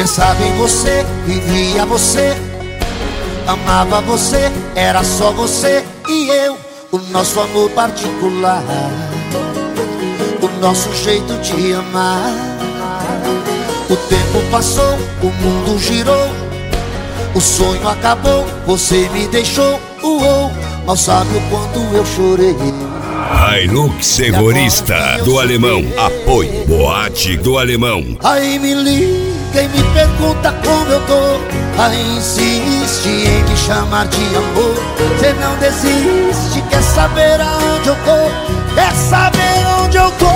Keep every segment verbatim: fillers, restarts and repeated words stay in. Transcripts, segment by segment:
Pensava em você, vivia você, amava você, era só você e eu. O nosso amor particular, o nosso jeito de amar. O tempo passou, o mundo girou, o sonho acabou, você me deixou. Uou, mal sabe o quanto eu chorei. Hilux Segurista do Alemão. Apoio Boate do Alemão. Aí me liga e me pergunta como eu tô. Aí insiste em me chamar de amor. Cê não desiste, quer saber aonde eu tô, quer saber onde eu tô.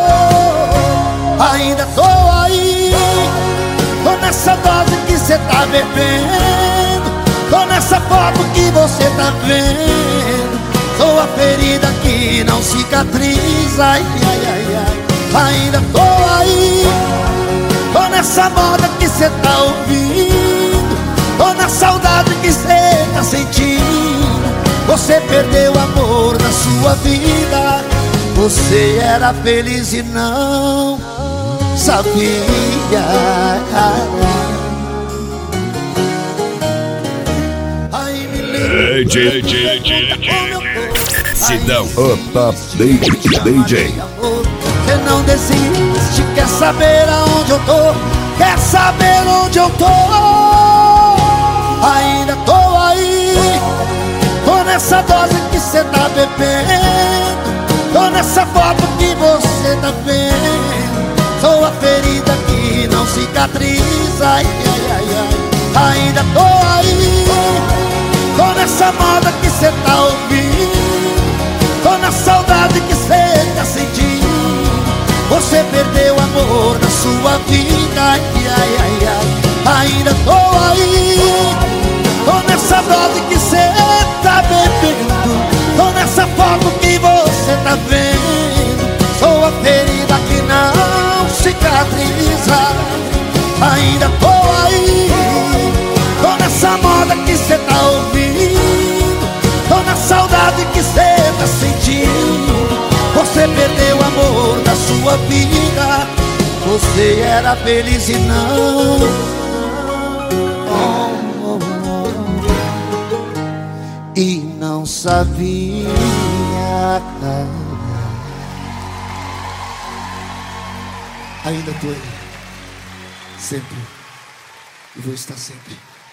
Ainda tô aí, tô nessa dose que cê tá bebendo, tô nessa foto que você tá vendo. Sou a ferida que não cicatriza, ai, ai, ai, ai. Ainda tô aí, tô nessa moda que cê tá ouvindo, tô na saudade que cê tá sentindo. Você perdeu o amor da sua vida, você era feliz e não sabia. Aí me lembro, D J, D J, Sidão, o Top D J. Você não desiste, quer saber aonde eu tô, quer saber onde eu tô. Ainda tô aí, tô nessa dose que cê tá bebendo, tô nessa foto que você tá vendo. Sou a ferida que não cicatriza, ai, ai, ai, ai. Ainda tô aí, tô nessa moda que cê tá ouvindo, tô na saudade que cê tá sentindo. Você perdeu o amor da sua vida, ai, ai, ai, ai. Ainda tô aí, tô nessa dose que cê tá bebendo, tô nessa foto que você tá vendo. Sou a ferida que não cicatriza. Ainda tô aí, tô nessa moda que cê tá ouvindo, tô na saudade que cê tá sentindo. Você perdeu o amor da sua vida, você era feliz e não oh, oh, oh, e não sabia. Ainda tô aí, sempre, e vou estar sempre.